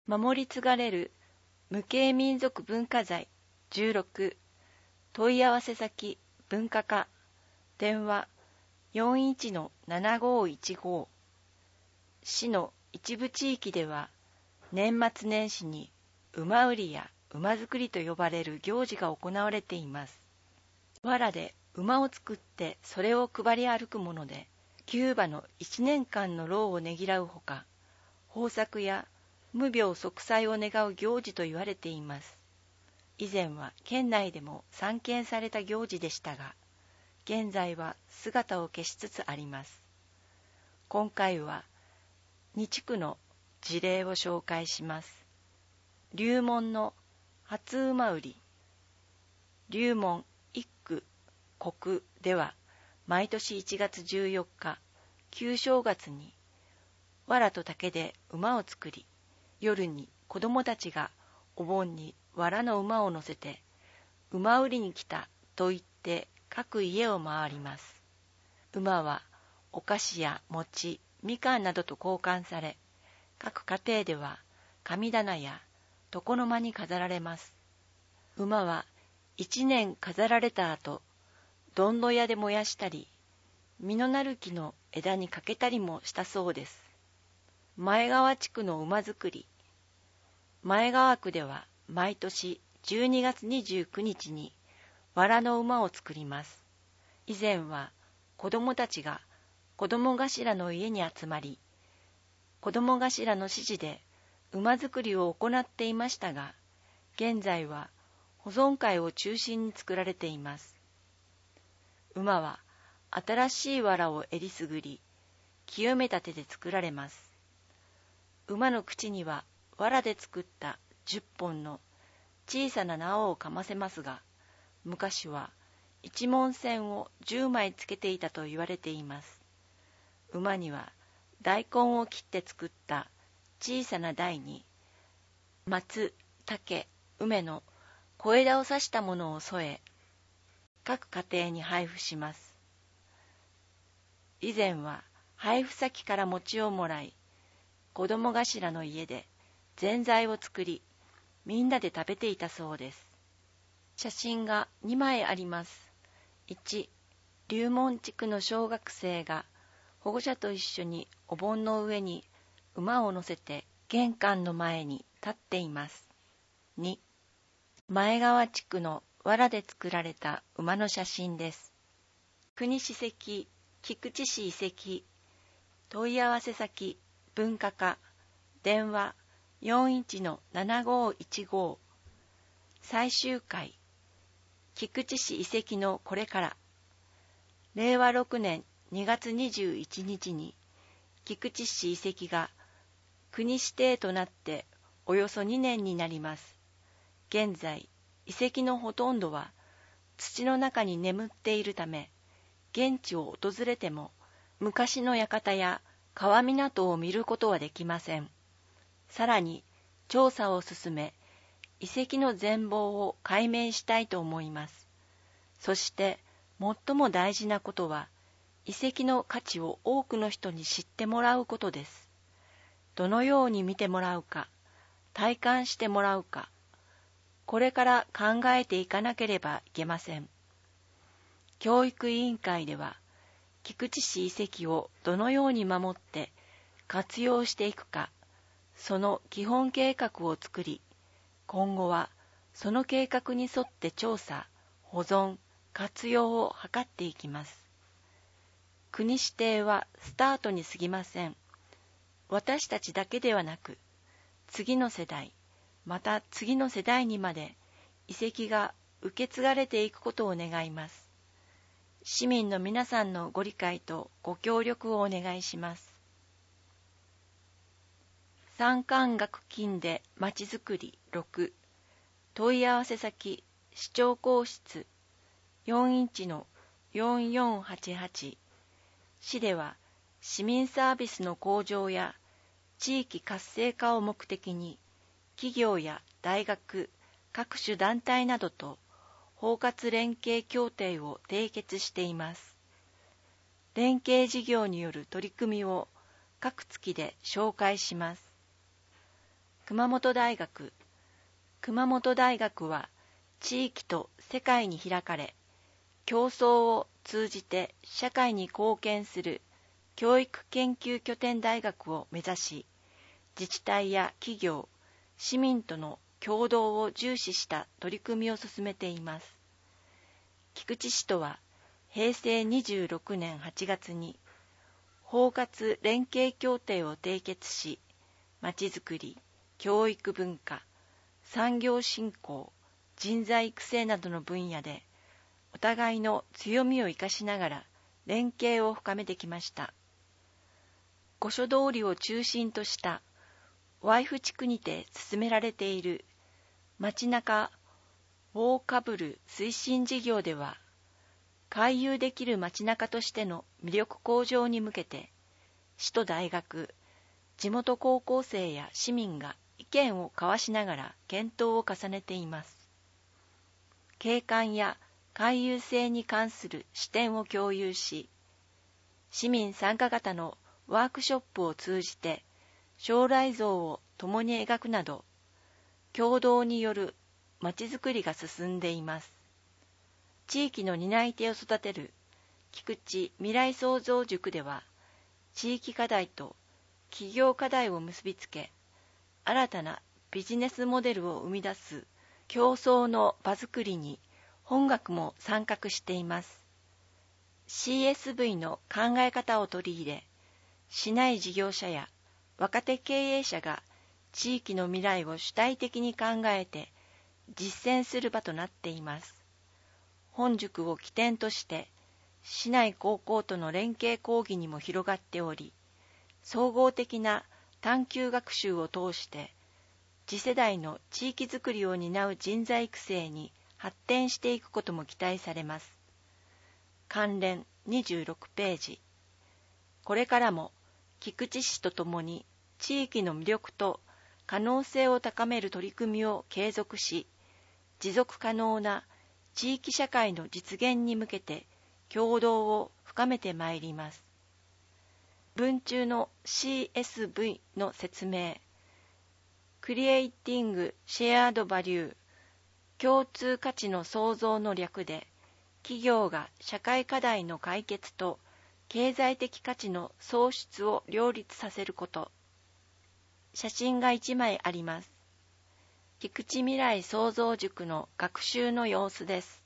守り継がれる無形民族文化財16問い合わせ先文化課電話41-7515市の一部地域では年末年始に馬売りや馬作りと呼ばれる行事が行われています。藁で馬を作ってそれを配り歩くもので、キューバの1年間の労をねぎらうほか、豊作や無病息災を願う行事と言われています。以前は県内でも散見された行事でしたが、現在は姿を消しつつあります。今回は2地区の事例を紹介します。龍門の初馬売り。龍門一区国では、毎年1月14日、旧正月に、藁と竹で馬を作り、夜に子供たちがお盆に藁の馬を乗せて、馬売りに来たと言って各家を回ります。馬はお菓子や餅、みかんなどと交換され、各家庭では神棚や床の間に飾られます。馬は1年飾られた後、どんど屋で燃やしたり、実のなる木の枝にかけたりもしたそうです。前川地区の馬作り。前川区では毎年12月29日に藁の馬を作ります。以前は子供たちが子供頭の家に集まり、子供頭の指示で馬作りを行っていましたが、現在は保存会を中心に作られています。馬は新しい藁をえりすぐり、清めた手で作られます。馬の口には藁で作った10本の小さな縄をかませますが、昔は一文銭を10枚つけていたと言われています。馬には大根を切って作った小さな台に、松、竹、梅の小枝を刺したものを添え、各家庭に配布します。以前は配布先から餅をもらい、子供頭の家でぜんざいを作り、みんなで食べていたそうです。写真が2枚あります。1、龍門地区の小学生が保護者と一緒にお盆の上に馬を乗せて玄関の前に立っています。2、前川地区の藁で作られた馬の写真です。国史跡、菊池市遺跡、問い合わせ先、文化課、電話41-7515、最終回、菊池市遺跡のこれから、令和6年2月21日に菊池市遺跡が国指定となっておよそ2年になります。現在、遺跡のほとんどは土の中に眠っているため、現地を訪れても昔の館や川港を見ることはできません。さらに調査を進め、遺跡の全貌を解明したいと思います。そして最も大事なことは、遺跡の価値を多くの人に知ってもらうことです。どのように見てもらうか、体感してもらうか、これから考えていかなければいけません。教育委員会では、菊池市遺跡をどのように守って活用していくか、その基本計画を作り、今後はその計画に沿って調査、保存、活用を図っていきます。国指定はスタートに過ぎません。私たちだけではなく、次の世代、また次の世代にまで遺跡が受け継がれていくことを願います。市民の皆さんのご理解とご協力をお願いします。産官学金でまちづくり6、問い合わせ先、市長公室41-4488、市では市民サービスの向上や地域活性化を目的に、企業や大学、各種団体などと包括連携協定を締結しています。連携事業による取り組みを各月で紹介します。 熊本大学。熊本大学は地域と世界に開かれ、競争を通じて社会に貢献する教育研究拠点大学を目指し、自治体や企業、市民との共同を重視した取り組みを進めています。菊池市とは平成26年8月に包括連携協定を締結し、まちづくり、教育文化、産業振興、人材育成などの分野でお互いの強みを生かしながら連携を深めてきました。御所通りを中心としたワイフ地区にて進められている街中ウォーカブル推進事業では、回遊できる街中としての魅力向上に向けて、市と大学、地元高校生や市民が意見を交わしながら検討を重ねています。景観や回遊性に関する視点を共有し、市民参加型のワークショップを通じて将来像を共に描くなど、共同によるまちづくりが進んでいます。地域の担い手を育てる菊池未来創造塾では、地域課題と企業課題を結びつけ、新たなビジネスモデルを生み出す競争の場づくりに本学も参画しています。CSV の考え方を取り入れ、市内事業者や若手経営者が地域の未来を主体的に考えて実践する場となっています。本塾を起点として市内高校との連携講義にも広がっており、総合的な探究学習を通して次世代の地域づくりを担う人材育成に発展していくことも期待されます。関連26ページ。これからも菊池市とともに地域の魅力と可能性を高める取り組みを継続し、持続可能な地域社会の実現に向けて協働を深めてまいります。文中の CSV の説明、Creating Shared Value、共通価値の創造の略で、企業が社会課題の解決と経済的価値の創出を両立させること。写真が1枚あります。菊池未来創造塾の学習の様子です。